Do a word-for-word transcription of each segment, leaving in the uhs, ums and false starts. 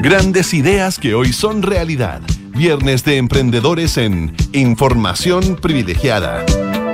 Grandes ideas que hoy son realidad. Viernes de Emprendedores en Información Privilegiada.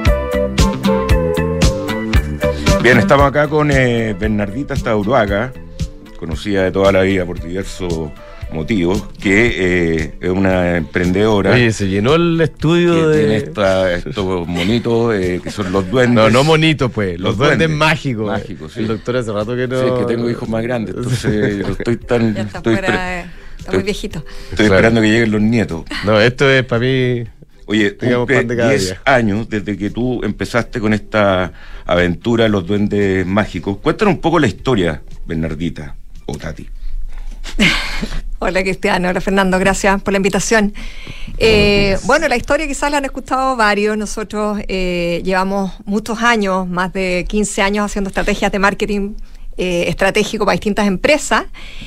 Bien, estamos acá con eh, Bernardita Stauroaga, conocida de toda la vida por diversos motivos, que eh, es una emprendedora. Oye, se llenó el estudio que de... tiene esta, estos monitos eh, que son los duendes. No, no monitos, pues, los, Los duendes, duendes mágicos. mágicos, sí. El doctor hace rato que no... Sí, es que tengo hijos más grandes, entonces yo estoy tan... Ya está estoy fuera, pre- eh, está muy viejito. Estoy Claro. esperando que lleguen los nietos. No, esto es para mí... Oye, Digamos, cumple pan de cada diez día. años desde que tú empezaste con esta aventura de los duendes mágicos. Cuéntanos un poco la historia, Bernardita, o Tati. Hola Cristiano, hola Fernando, gracias por la invitación. Eh, bueno, la historia quizás la han escuchado varios. Nosotros eh, llevamos muchos años, más de quince años haciendo estrategias de marketing eh, estratégico para distintas empresas.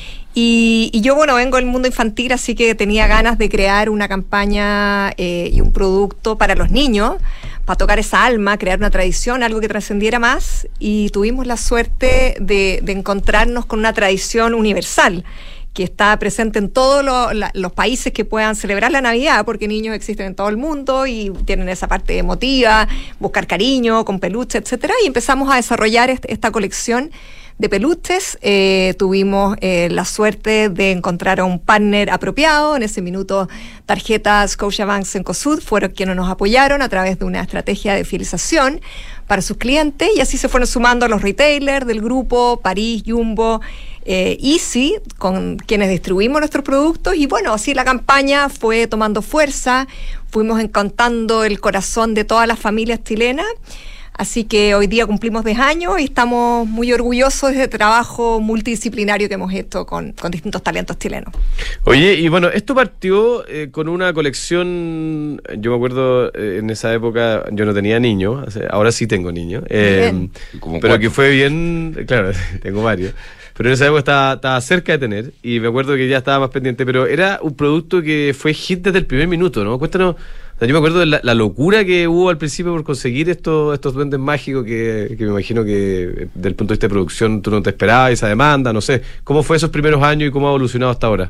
Y, y yo, bueno, vengo del mundo infantil, así que tenía ganas de crear una campaña eh, y un producto para los niños, para tocar esa alma, crear una tradición, algo que trascendiera más. Y tuvimos la suerte de, de encontrarnos con una tradición universal que está presente en todos lo, la, los países que puedan celebrar la Navidad, porque niños existen en todo el mundo y tienen esa parte emotiva, buscar cariño con peluche, etcétera. Y empezamos a desarrollar este, esta colección de peluches. Eh, tuvimos eh, la suerte de encontrar a un partner apropiado. En ese minuto, tarjetas Scotiabank Cencosud fueron quienes nos apoyaron a través de una estrategia de fidelización para sus clientes, y así se fueron sumando los retailers del grupo, París, Jumbo, eh, Easy, con quienes distribuimos nuestros productos. Y bueno, así la campaña fue tomando fuerza, fuimos encantando el corazón de todas las familias chilenas. Así que hoy día cumplimos diez años y estamos muy orgullosos de este trabajo multidisciplinario que hemos hecho con, con distintos talentos chilenos. Oye, y bueno, esto partió eh, con una colección. Yo me acuerdo eh, en esa época yo no tenía niños, o sea, ahora sí tengo niños, eh, Como pero cuatro. que fue bien, claro, tengo varios, pero en esa época estaba, estaba cerca de tener, y me acuerdo que ya estaba más pendiente, pero era un producto que fue hit desde el primer minuto, ¿no? Cuéntanos. O sea, yo me acuerdo de la, la locura que hubo al principio por conseguir estos, estos duendes mágicos que, que me imagino que eh, desde el punto de vista de producción tú no te esperabas, esa demanda, no sé. ¿Cómo fue esos primeros años y cómo ha evolucionado hasta ahora?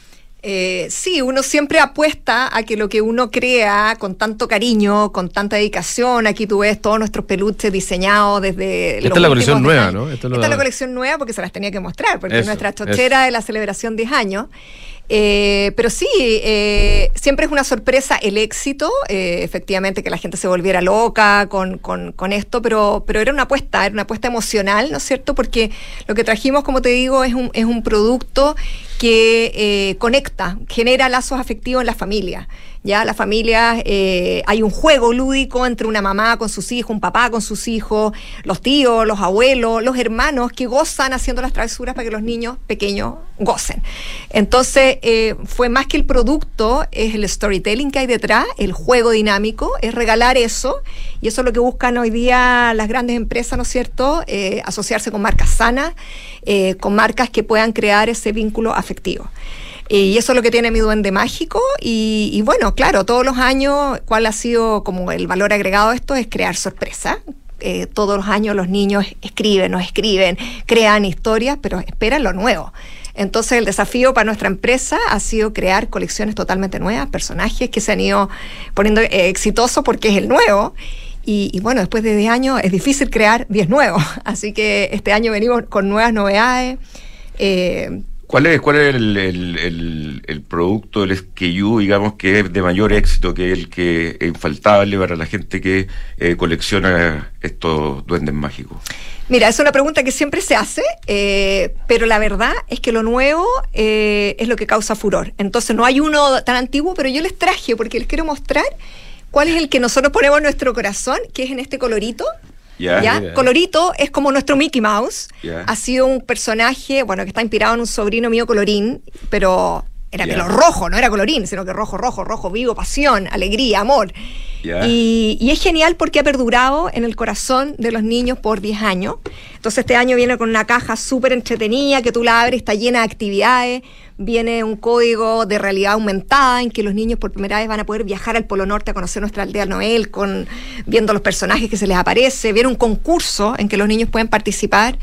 Eh, sí, uno siempre apuesta a que lo que uno crea con tanto cariño, con tanta dedicación. Aquí tú ves todos nuestros peluches diseñados desde Esta los es la últimos colección diez nueva, años. ¿no? Esto Esta lo- es la colección nueva porque se las tenía que mostrar, porque es Eso, nuestra chochera eso. de la celebración diez años. Eh, pero sí, eh, siempre es una sorpresa el éxito, eh, efectivamente que la gente se volviera loca con, con, con esto, pero, pero era una apuesta, era una apuesta emocional, ¿no es cierto? Porque lo que trajimos, como te digo, es un, es un producto que eh, conecta, genera lazos afectivos en la familia. Ya las familias, eh, hay un juego lúdico entre una mamá con sus hijos, un papá con sus hijos, los tíos, los abuelos, los hermanos que gozan haciendo las travesuras para que los niños pequeños gocen. Entonces, eh, fue más que el producto, es el storytelling que hay detrás, el juego dinámico, es regalar eso, y eso es lo que buscan hoy día las grandes empresas, ¿no es cierto? Eh, asociarse con marcas sanas, eh, con marcas que puedan crear ese vínculo afectivo. Y eso es lo que tiene mi duende mágico. Y, y bueno, claro, todos los años, ¿cuál ha sido como el valor agregado de esto? Es crear sorpresa. Eh, todos los años los niños escriben, nos escriben, crean historias, pero esperan lo nuevo. Entonces el desafío para nuestra empresa ha sido crear colecciones totalmente nuevas, personajes que se han ido poniendo eh, exitosos porque es el nuevo. Y, y bueno, después de diez años es difícil crear diez nuevos. Así que este año venimos con nuevas novedades. Eh, ¿Cuál es, cuál es el, el, el, el producto, el S K U, digamos, que es de mayor éxito, que es el que es infaltable para la gente que eh, colecciona estos duendes mágicos? Mira, es una pregunta que siempre se hace, eh, pero la verdad es que lo nuevo eh, es lo que causa furor. Entonces no hay uno tan antiguo, pero yo les traje porque les quiero mostrar cuál es el que nosotros ponemos en nuestro corazón, que es en este colorito. Ya, ¿Ya? mira. Colorito es como nuestro Mickey Mouse. Ya. Ha sido un personaje, bueno, que está inspirado en un sobrino mío colorín, pero era Ya. pelo rojo, no era colorín, sino que rojo, rojo, rojo, vivo, pasión, alegría, amor. Ya. Y, y es genial porque ha perdurado en el corazón de los niños por diez años. Entonces este año viene con una caja súper entretenida que tú la abres, está llena de actividades. Viene un código de realidad aumentada en que los niños por primera vez van a poder viajar al Polo Norte a conocer nuestra aldea Noel, con, viendo los personajes que se les aparece. Viene un concurso en que los niños pueden participar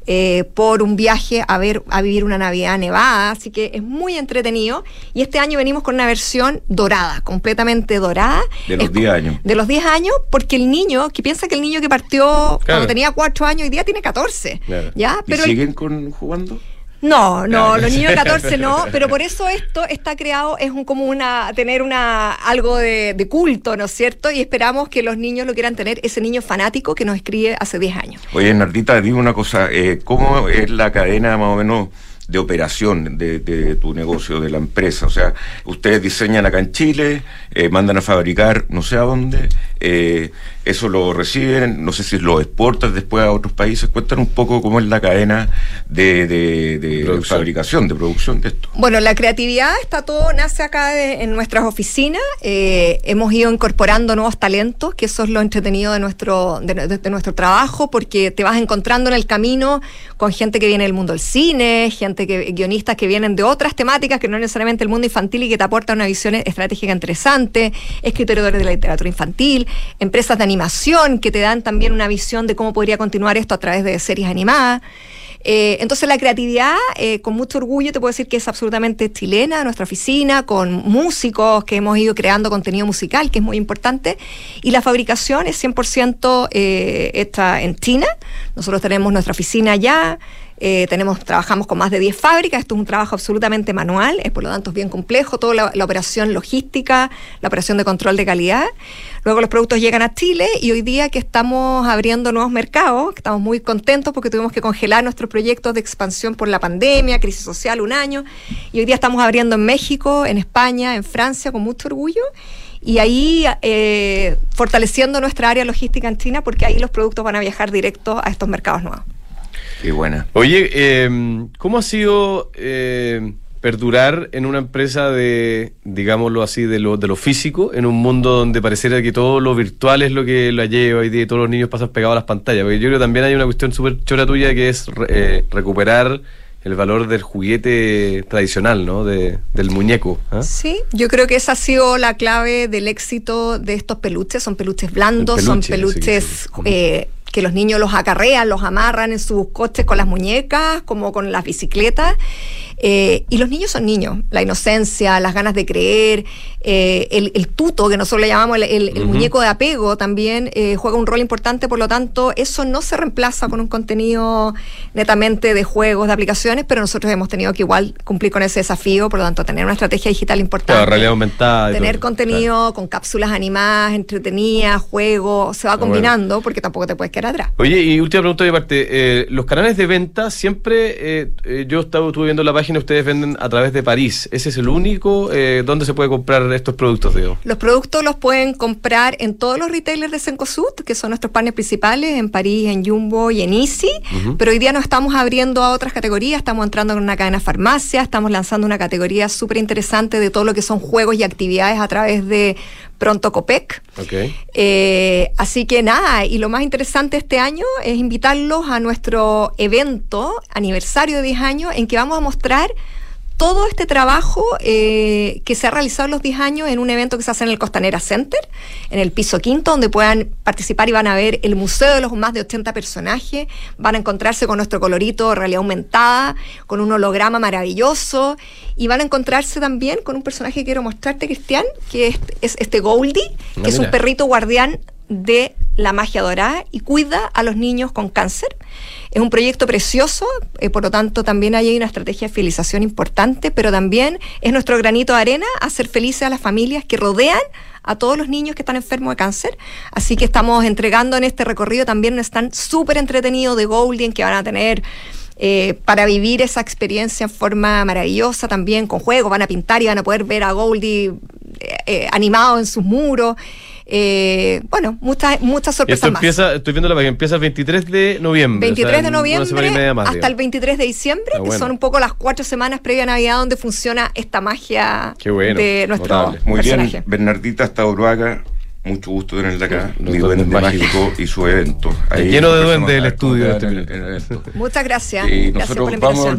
eh, por un viaje a ver a vivir una Navidad nevada, así que es muy entretenido. Y este año venimos con una versión dorada, completamente dorada. De los diez años. De los diez años, porque el niño, que piensa que el niño que partió claro. cuando tenía cuatro años, hoy día tiene catorce. Claro. ¿Ya? Pero ¿Y siguen el, con jugando? No, no, claro. Los niños de catorce no, pero por eso esto está creado, es un, como una, tener una, algo de, de culto, ¿no es cierto? Y esperamos que los niños lo quieran tener, ese niño fanático que nos escribe hace diez años. Oye, Nardita, dime una cosa, eh, ¿cómo es la cadena más o menos de operación de, de tu negocio, de la empresa? O sea, ustedes diseñan acá en Chile, eh, mandan a fabricar no sé a dónde, eh, eso lo reciben, no sé si lo exportan después a otros países. Cuéntanos un poco cómo es la cadena de, de, de, de fabricación, de producción de esto. Bueno, la creatividad está todo, nace acá de, en nuestras oficinas. Eh, hemos ido incorporando nuevos talentos, que eso es lo entretenido de nuestro, de, de, de nuestro trabajo, porque te vas encontrando en el camino con gente que viene del mundo del cine, gente que, guionistas que vienen de otras temáticas que no necesariamente el mundo infantil y que te aportan una visión estratégica interesante, escritores de la literatura infantil, empresas de animación que te dan también una visión de cómo podría continuar esto a través de series animadas. Eh, entonces la creatividad, eh, con mucho orgullo te puedo decir que es absolutamente chilena, nuestra oficina, con músicos que hemos ido creando contenido musical, que es muy importante, y la fabricación es cien por ciento eh, hecha en China. Nosotros tenemos nuestra oficina allá. Eh, tenemos, trabajamos con más de diez fábricas. Esto es un trabajo absolutamente manual, es por lo tanto es bien complejo, toda la, la operación logística, la operación de control de calidad. Luego los productos llegan a Chile y hoy día que estamos abriendo nuevos mercados, estamos muy contentos porque tuvimos que congelar nuestros proyectos de expansión por la pandemia, crisis social, un año, y hoy día estamos abriendo en México, en España, en Francia, con mucho orgullo. Y ahí eh, fortaleciendo nuestra área logística en China, porque ahí los productos van a viajar directo a estos mercados nuevos. Qué buena. Oye, eh, ¿cómo ha sido eh, perdurar en una empresa de, digámoslo así, de lo, de lo físico, en un mundo donde pareciera que todo lo virtual es lo que la lleva hoy día y todos los niños pasan pegados a las pantallas? Porque yo creo que también hay una cuestión súper chora tuya que es eh, recuperar el valor del juguete tradicional, ¿no? De, del muñeco. ¿eh? Sí, yo creo que esa ha sido la clave del éxito de estos peluches. Son peluches blandos, peluche, son peluches... Sí, sí. Eh, que los niños los acarrean, los amarran en sus coches con las muñecas, como con las bicicletas. Eh, y los niños son niños, la inocencia, las ganas de creer, eh, el, el tuto, que nosotros le llamamos el, el, el uh-huh. muñeco de apego, también eh, juega un rol importante. Por lo tanto, eso no se reemplaza con un contenido netamente de juegos, de aplicaciones, pero nosotros hemos tenido que igual cumplir con ese desafío. Por lo tanto, tener una estrategia digital importante, claro, realidad aumentada, tener todo, contenido claro. con cápsulas animadas, entretenidas, juegos, se va combinando, bueno. porque tampoco te puedes quedar atrás. Oye, y última pregunta de mi parte, eh, los canales de venta siempre, eh, eh, yo estaba, estuve viendo la página, ustedes venden a través de París. ¿Ese es el único? Eh, ¿Dónde se puede comprar estos productos, Diego? Los productos los pueden comprar en todos los retailers de Cencosud, que son nuestros partners principales, en París, en Jumbo y en Easy, uh-huh. pero hoy día nos estamos abriendo a otras categorías, estamos entrando en una cadena de farmacia, estamos lanzando una categoría súper interesante de todo lo que son juegos y actividades a través de Pronto Copec. Okay. Eh, así que nada, y lo más interesante este año es invitarlos a nuestro evento, aniversario de diez años, en que vamos a mostrar todo este trabajo eh, que se ha realizado en los diez años en un evento que se hace en el Costanera Center, en el piso quinto, donde puedan participar y van a ver el museo de los más de ochenta personajes, van a encontrarse con nuestro colorito realidad aumentada, con un holograma maravilloso, y van a encontrarse también con un personaje que quiero mostrarte, Cristian, que es, es este Goldie, que ah, es un perrito guardián de la magia dorada y cuida a los niños con cáncer. Es un proyecto precioso, eh, por lo tanto también hay una estrategia de fidelización importante, pero también es nuestro granito de arena hacer felices a las familias que rodean a todos los niños que están enfermos de cáncer. Así que estamos entregando en este recorrido también un stand súper entretenido de Goldie, en que van a tener eh, para vivir esa experiencia en forma maravillosa, también con juegos, van a pintar y van a poder ver a Goldie eh, eh, animado en sus muros. Eh, bueno, muchas muchas sorpresas esto empieza, más. Estoy viendo la página, empieza el veintitrés de noviembre. veintitrés o sea, de noviembre más, hasta digamos. El veintitrés de diciembre, ah, bueno. que son un poco las cuatro semanas previa a Navidad donde funciona esta magia bueno, de nuestro notable. Muy personaje. Bien, Bernardita Stauroaga, mucho gusto tenerla acá, mi duende mágico y su evento. Ahí lleno de duendes el estudio. Muchas gracias. Y gracias nosotros por la invitación. Vamos